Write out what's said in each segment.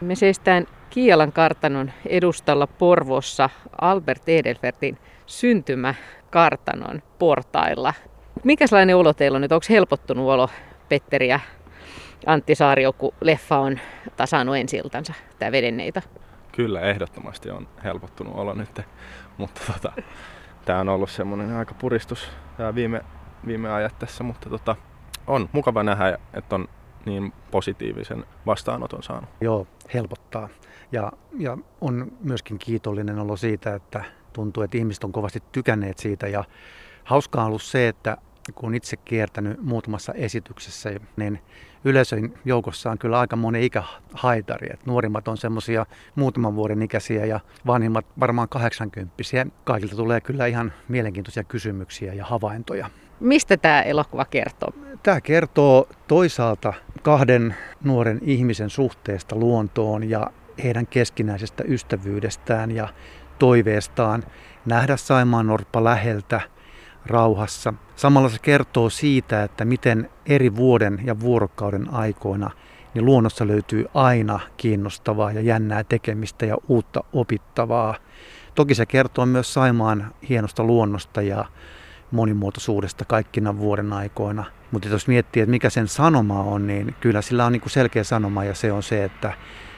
Me seistään Kialan kartanon edustalla Porvoossa Albert Edelfertin syntymäkartanon portailla. Mikäslainen olo teillä on nyt? Onko helpottunut olo, Petteri ja Antti Saario, kun leffa on tasannut ensi-iltansa, tämä Vedenneito? Kyllä, ehdottomasti on helpottunut olo nyt, mutta tämä on ollut semmoinen aika puristus viime ajat tässä, mutta on mukava nähdä, että on niin positiivisen vastaanoton saanut. Joo, helpottaa. Ja on myöskin kiitollinen olo siitä, että tuntuu, että ihmiset on kovasti tykänneet siitä. Ja hauskaa on ollut se, että kun itse kiertänyt muutamassa esityksessä, niin yleisön joukossa on kyllä aika monen ikähaitari. Et nuorimmat on semmoisia muutaman vuoden ikäisiä ja vanhimmat varmaan 80-vuotiaita. Kaikilta tulee kyllä ihan mielenkiintoisia kysymyksiä ja havaintoja. Mistä tämä elokuva kertoo? Tämä kertoo toisaalta kahden nuoren ihmisen suhteesta luontoon ja heidän keskinäisestä ystävyydestään ja toiveestaan nähdä saimaannorppa läheltä rauhassa. Samalla se kertoo siitä, että miten eri vuoden ja vuorokauden aikoina niin luonnossa löytyy aina kiinnostavaa ja jännää tekemistä ja uutta opittavaa. Toki se kertoo myös Saimaan hienosta luonnosta ja monimuotoisuudesta kaikkina vuoden aikoina. Mutta jos miettii, että mikä sen sanoma on, niin kyllä sillä on selkeä sanoma ja se on se, että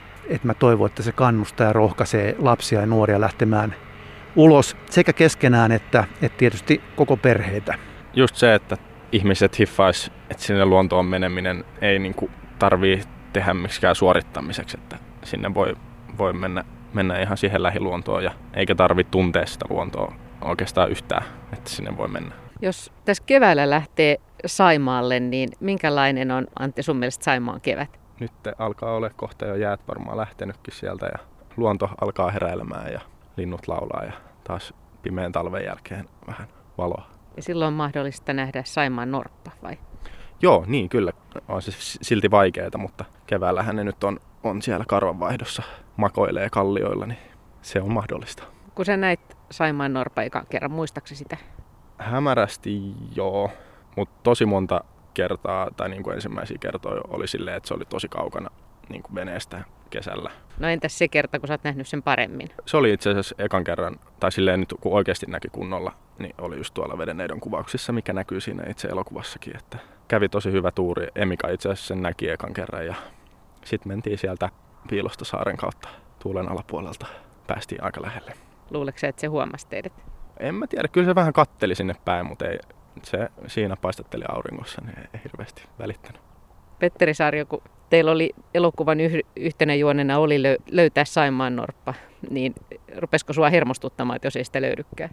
mä toivon, että se kannustaa ja rohkaisee lapsia ja nuoria lähtemään ulos sekä keskenään että tietysti koko perheitä. Just se, että ihmiset hiffais, että sinne luontoon meneminen ei tarvii tehdä miksikään suorittamiseksi, että sinne voi mennä ihan siihen lähiluontoon ja eikä tarvitse tuntea sitä luontoa oikeastaan yhtään, että sinne voi mennä. Jos tässä keväällä lähtee Saimaalle, niin minkälainen on, Antti, sun mielestä Saimaan kevät? Nyt alkaa olla kohta jo jäät varmaan lähtenytkin sieltä ja luonto alkaa heräilemään ja linnut laulaa ja taas pimeän talven jälkeen vähän valoa. Ja silloin on mahdollista nähdä Saimaan norppa, vai? Joo, niin kyllä. On se silti vaikeaa, mutta keväällähän ne nyt on siellä karvanvaihdossa, makoilee kallioilla, niin se on mahdollista. Kun sä näit Saimaan norppa ekan kerran, muistaaksä sitä? Hämärästi joo, mutta tosi monta kertaa, tai ensimmäisiä kertoja oli silleen, että se oli tosi kaukana veneestä kesällä. No entäs se kerta, kun sä oot nähnyt sen paremmin? Se oli itse asiassa ekan kerran, tai silleen nyt kun oikeasti näki kunnolla, niin oli just tuolla Vedenneidon kuvauksissa, mikä näkyy siinä itse elokuvassakin. Että kävi tosi hyvä tuuri. Emika itse asiassa sen näki ekan kerran ja sitten mentiin sieltä piilosta saaren kautta tuulen alapuolelta. Päästiin aika lähelle. Luuleeko sä, että se huomasi teidät? En mä tiedä, kyllä se vähän katteli sinne päin, mutta ei, se siinä paistatteli auringossa, niin ei hirveästi välittänyt. Petteri Saario, kun teillä oli elokuvan yhtenä juonena oli löytää Saimaannorppa, niin rupesiko sua hermostuttamaan, että jos ei sitä löydykään?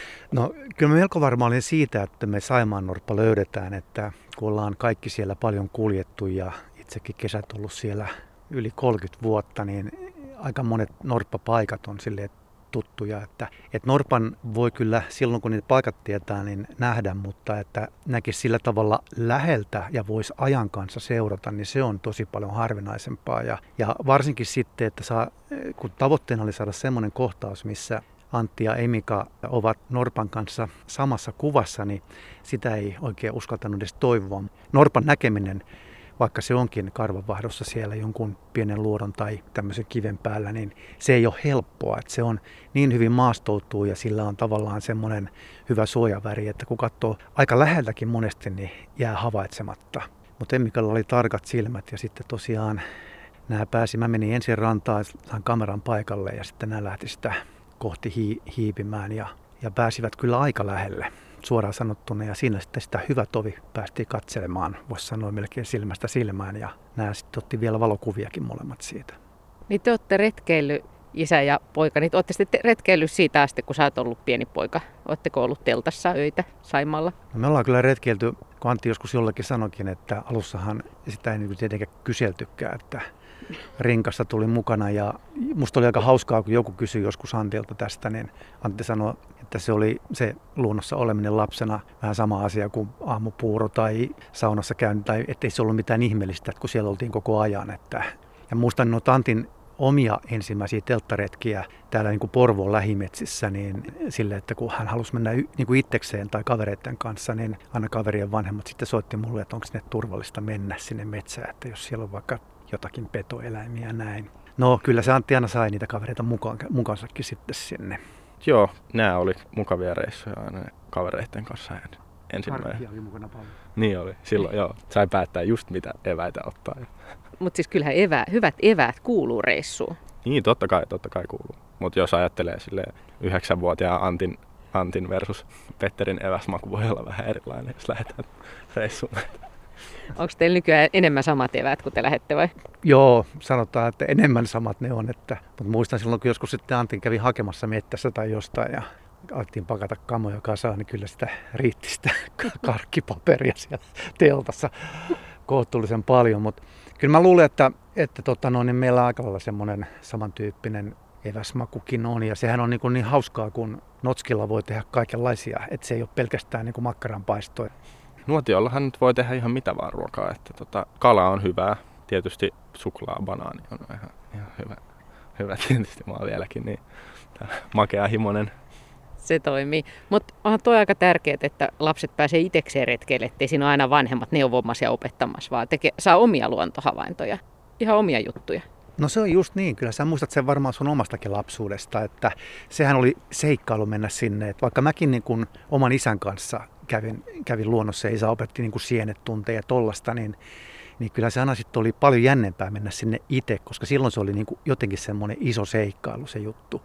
No kyllä mä melko varma olin siitä, että me Saimaannorppa löydetään, että kun ollaan kaikki siellä paljon kuljettu ja itsekin kesät ollut siellä yli 30 vuotta, niin aika monet norppapaikat on silleen tuttuja, että norpan voi kyllä silloin kun niitä paikat tietää niin nähdä, mutta että näkisi sillä tavalla läheltä ja voisi ajan kanssa seurata, niin se on tosi paljon harvinaisempaa ja varsinkin sitten, että kun tavoitteena oli saada semmoinen kohtaus, missä Antti ja Emika ovat norpan kanssa samassa kuvassa, niin sitä ei oikein uskaltanut edes toivoa. Norpan näkeminen, vaikka se onkin karvanvaihdossa siellä jonkun pienen luodon tai tämmöisen kiven päällä, niin se ei ole helppoa. Että se on niin hyvin maastoutuu ja sillä on tavallaan semmoinen hyvä suojaväri, että kun katsoo aika läheltäkin monesti, niin jää havaitsematta. Mutta Emmikalla oli tarkat silmät ja sitten tosiaan mä menin ensin rantaan, sain kameran paikalle ja sitten nämä lähti sitä kohti hiipimään ja pääsivät kyllä aika lähelle. Suoraan sanottuna ja siinä sitten sitä hyvä tovi päästiin katselemaan, voisi sanoa melkein silmästä silmään ja nämä sitten otti vielä valokuviakin molemmat siitä. Niin te olette retkeillyt, isä ja poika, niin olette sitten retkeillyt siitä asti, kun sä oot ollut pieni poika. Oletteko ollut teltassa öitä Saimaalla? No me ollaan kyllä retkeilty, kun Antti joskus jollekin sanoikin, että alussahan sitä ei tietenkään kyseltykään, että rinkassa tuli mukana ja musta oli aika hauskaa, kun joku kysyi joskus Antilta tästä, niin Antti sanoi, että se oli se luonnossa oleminen lapsena vähän sama asia kuin aamupuuro tai saunassa käynti, tai ettei se ollut mitään ihmeellistä, kun siellä oltiin koko ajan. Ja muistan noita Antin omia ensimmäisiä telttaretkiä täällä niin kuin Porvoon lähimetsissä, niin sille, että kun hän halusi mennä niin kuin itsekseen tai kavereiden kanssa, niin aina kaverien vanhemmat sitten soitti mulle, että onko sinne turvallista mennä sinne metsään, että jos siellä on vaikka jotakin petoeläimiä ja näin. No kyllä se Antti aina sai niitä kavereita mukaansakin sitten sinne. Joo, nämä oli mukavia reissuja aina kavereiden kanssa ensimmäinen. Harkki oli mukana paljon. Niin oli, silloin joo. Sai päättää just mitä eväitä ottaa. Mutta siis kyllähän hyvät eväät kuuluu reissuun. Niin, totta kai kuuluu. Mutta jos ajattelee silleen 9-vuotiaan Antin versus Petterin eväsmaku voi olla vähän erilainen, jos lähdetään reissuun. Onko teillä nykyään enemmän samat eväät, kun te lähdette vai? Joo, sanotaan, että enemmän samat ne on. Mutta muistan silloin, kun joskus sitten Antin kävi hakemassa mettässä tai jostain ja alettiin pakata kamoja kasaan, niin kyllä sitä riitti sitä karkkipaperia siellä teltassa kohtuullisen paljon. Mutta kyllä mä luulen, että niin meillä on aika lailla semmoinen samantyyppinen eväsmakukin on. Ja sehän on niin hauskaa, kun notskilla voi tehdä kaikenlaisia, että se ei ole pelkästään niin makkaranpaistoja. Nuotiollahan nyt voi tehdä ihan mitä vaan ruokaa. Että kala on hyvää. Tietysti suklaa, banaani on ihan hyvä tietysti. Mä oon vieläkin niin makea himonen. Se toimii. Mutta onhan toi aika tärkeää, että lapset pääsee itsekseen retkeille, ettei siinä ole aina vanhemmat neuvomassa ja opettamassa, vaan saa omia luontohavaintoja, ihan omia juttuja. No se on just niin. Kyllä sä muistat sen varmaan sun omastakin lapsuudesta, että sehän oli seikkailu mennä sinne. Että vaikka mäkin niin kun oman isän kanssa kävin luonnossa ja isä opetti niin kun sienet tunteja ja tollasta, niin kyllä se aina sitten oli paljon jännempää mennä sinne itse, koska silloin se oli niin kuin jotenkin semmoinen iso seikkailu se juttu.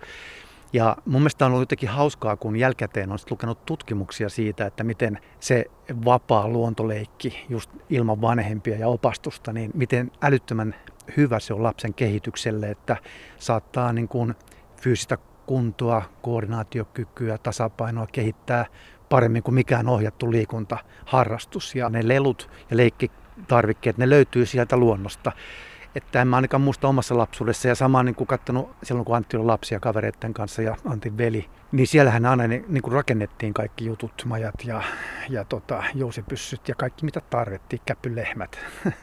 Ja mun mielestä on ollut jotenkin hauskaa, kun jälkikäteen on lukenut tutkimuksia siitä, että miten se vapaa luontoleikki just ilman vanhempia ja opastusta, niin miten älyttömän hyvä se on lapsen kehitykselle, että saattaa niin kuin fyysistä kuntoa, koordinaatiokykyä, tasapainoa kehittää paremmin kuin mikään ohjattu liikuntaharrastus. Ja ne lelut ja leikkitarvikkeet, ne löytyy sieltä luonnosta. Että en mä ainakaan muista omassa lapsuudessa ja samaan niin kuin katsonut silloin, kun Antti oli lapsia kavereiden kanssa ja Antin veli, niin siellähän aina niin kuin rakennettiin kaikki jutut, majat ja jousipyssyt ja kaikki mitä tarvittiin, käpylehmät.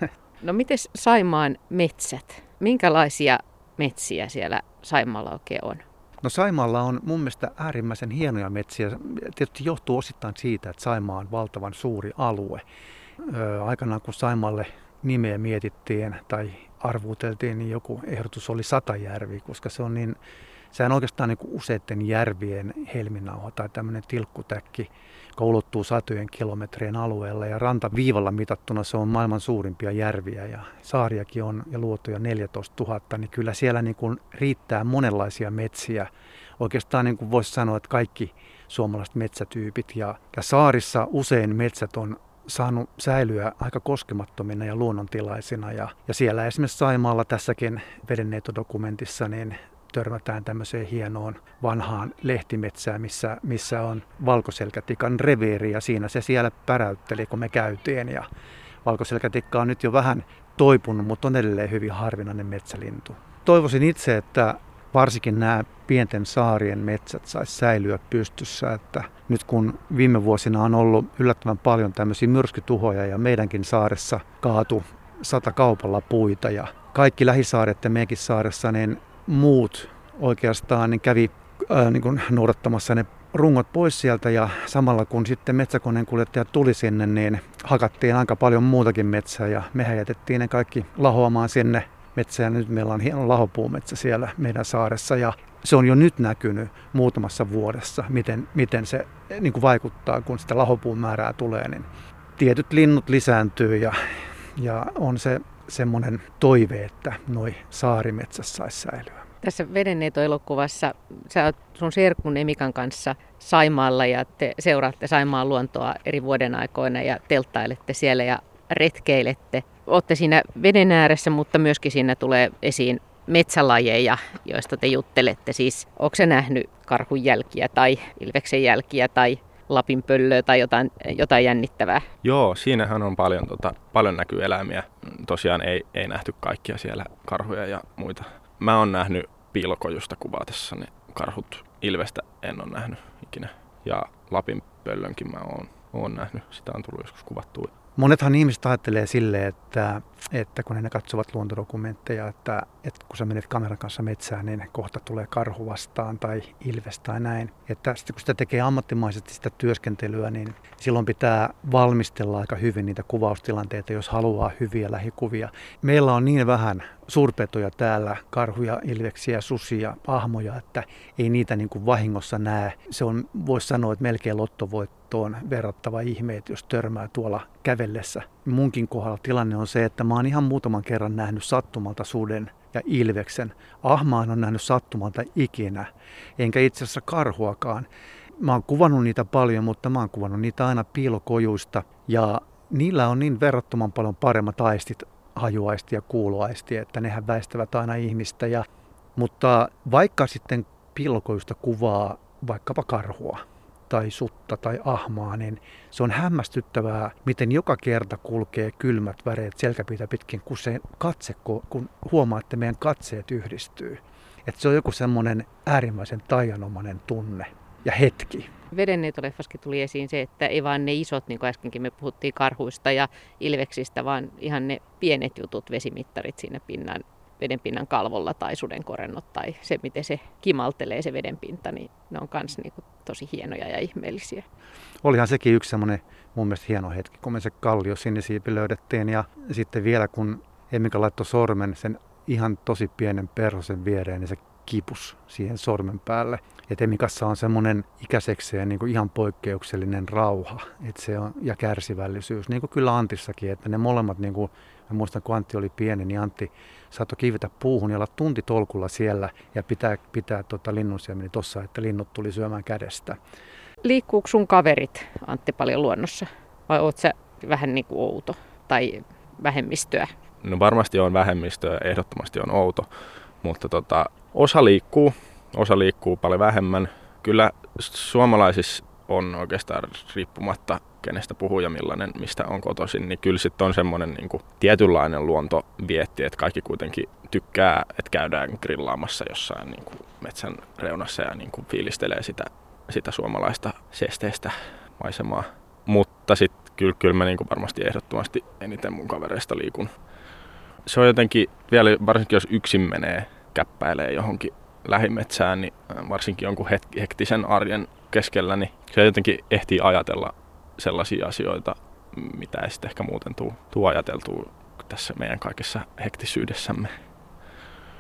No mites Saimaan metsät? Minkälaisia metsiä siellä Saimaalla oikein on? No Saimaalla on mun mielestä äärimmäisen hienoja metsiä. Tietysti johtuu osittain siitä, että Saimaa on valtavan suuri alue. Aikanaan kun Saimaalle nimeä mietittiin tai arvuuteltiin, niin joku ehdotus oli Satajärvi, koska sehän on oikeastaan niin kuin useiden järvien helminauha tai tämmöinen tilkkutäkki, joka ulottuu satojen kilometrien alueella ja rantaviivalla mitattuna se on maailman suurimpia järviä ja saariakin on ja luotoja 14 000, niin kyllä siellä niin kuin riittää monenlaisia metsiä. Oikeastaan niin kuin voisi sanoa, että kaikki suomalaiset metsätyypit ja saarissa usein metsät on saanut säilyä aika koskemattomina ja luonnontilaisina. Ja siellä esimerkiksi Saimaalla tässäkin vedenneitodokumentissa niin törmätään tämmöiseen hienoon vanhaan lehtimetsään, missä on valkoselkätikan reviiri ja siinä se siellä päräytteli, kun me käytiin. Ja valkoselkätikka on nyt jo vähän toipunut, mutta on edelleen hyvin harvinainen metsälintu. Toivoisin itse, että varsinkin nämä pienten saarien metsät saisi säilyä pystyssä, että nyt kun viime vuosina on ollut yllättävän paljon tämmöisiä myrskytuhoja ja meidänkin saaressa kaatu 100 kaupalla puita ja kaikki lähisaaret ja meidänkin saaressa, niin muut oikeastaan niin kävi niin kuin noudattamassa ne rungot pois sieltä ja samalla kun sitten metsäkoneen kuljettaja tuli sinne, niin hakattiin aika paljon muutakin metsää ja mehän jätettiin ne kaikki lahoamaan sinne metsään. Nyt meillä on hieno lahopuumetsä siellä meidän saaressa ja se on jo nyt näkynyt muutamassa vuodessa, miten se niin kuin vaikuttaa, kun sitä lahopuun määrää tulee, niin tietyt linnut lisääntyy ja on se semmoinen toive, että noi saarimetsässä saisi säilyä. Tässä Vedenneito-elokuvassa sä oot sun serkun Emikan kanssa Saimaalla ja te seuraatte Saimaan luontoa eri vuoden aikoina ja telttailette siellä ja retkeilette. Ootte siinä veden ääressä, mutta myöskin siinä tulee esiin metsälajeja, joista te juttelette. Siis onko se nähnyt karhun jälkiä tai ilveksen jälkiä tai lapinpöllöä tai jotain jännittävää? Joo, siinähän on paljon näkyy eläimiä. Tosiaan ei nähty kaikkia siellä karhuja ja muita. Mä oon nähnyt piilokojusta kuvatessani karhut. Ilvestä en ole nähnyt ikinä. Ja lapinpöllönkin mä oon nähnyt. Sitä on tullut joskus kuvattua. Monethan ihmiset ajattelee silleen, että että kun ne katsovat luontodokumentteja, että kun sä menet kameran kanssa metsään, niin kohta tulee karhu vastaan tai ilves tai näin. Että sitten kun sitä tekee ammattimaisesti sitä työskentelyä, niin silloin pitää valmistella aika hyvin niitä kuvaustilanteita, jos haluaa hyviä lähikuvia. Meillä on niin vähän suurpetoja täällä, karhuja, ilveksiä, susia, ahmoja, että ei niitä niin kuin vahingossa näe. Se on, voisi sanoa, että melkein lottovoittoon verrattava ihme, että jos törmää tuolla kävellessä. Munkin kohdalla tilanne on se, että mä oon ihan muutaman kerran nähnyt sattumalta suden ja ilveksen. Ahmaan on nähnyt sattumalta ikinä, enkä itse asiassa karhuakaan. Mä oon kuvannut niitä paljon, mutta mä oon kuvannut niitä aina piilokojuista ja niillä on niin verrattoman paljon paremmat aistit, hajuaisti ja kuuloaisti, että nehän väistävät aina ihmistä. Mutta vaikka sitten piilokojusta kuvaa vaikkapa karhua tai sutta tai ahmaa, niin se on hämmästyttävää, miten joka kerta kulkee kylmät väreet selkäpiitä pitkin, kun se katse, kun huomaa, että meidän katseet yhdistyy. Että se on joku semmoinen äärimmäisen taianomainen tunne ja hetki. Vedenneitoleffaskin tuli esiin se, että ei vaan ne isot, niin kuin äskenkin me puhuttiin karhuista ja ilveksistä, vaan ihan ne pienet jutut, vesimittarit siinä vedenpinnan kalvolla tai sudenkorennot tai se, miten se kimaltelee se vedenpinta, niin ne on myös niin kuin tosi hienoja ja ihmeellisiä. Olihan sekin yksi semmoinen mun mielestä hieno hetki, kun me se kallio sinisiipi löydettiin ja sitten vielä kun Emmika laittoi sormen sen ihan tosi pienen perhosen viereen, niin se kipus siihen sormen päälle. Et Emmikassa on semmoinen ikäisekseen niin kuin ihan poikkeuksellinen rauha ja kärsivällisyys, niin kuin kyllä Antissakin, että ne molemmat, niin kuin, mä muistan kun Antti oli pieni, niin Antti saattoi kiivetä puuhun ja olla tuntitolkulla siellä ja pitää linnunsiemeni tossa, että linnut tuli syömään kädestä. Liikkuuko sun kaverit, Antti, paljon luonnossa vai oot sä vähän niin kuin outo tai vähemmistöä? No varmasti on vähemmistöä, ehdottomasti on outo, mutta osa liikkuu paljon vähemmän. Kyllä suomalaisissa on oikeastaan riippumatta kenestä puhuu ja mistä on kotoisin, niin kyllä sitten on semmoinen niin kuin tietynlainen luontovietti, että kaikki kuitenkin tykkää, että käydään grillaamassa jossain niin kuin metsän reunassa ja niin kuin fiilistelee sitä suomalaista sesteistä maisemaa. Mutta sitten kyllä mä niin kuin varmasti ehdottomasti eniten mun kavereista liikun. Se on jotenkin, vielä varsinkin jos yksin menee käppäilee johonkin lähimetsään, niin varsinkin jonkun hektisen arjen keskellä, niin se jotenkin ehtii ajatella sellaisia asioita, mitä ei sitten ehkä muuten tuu ajateltua tässä meidän kaikessa hektisyydessämme.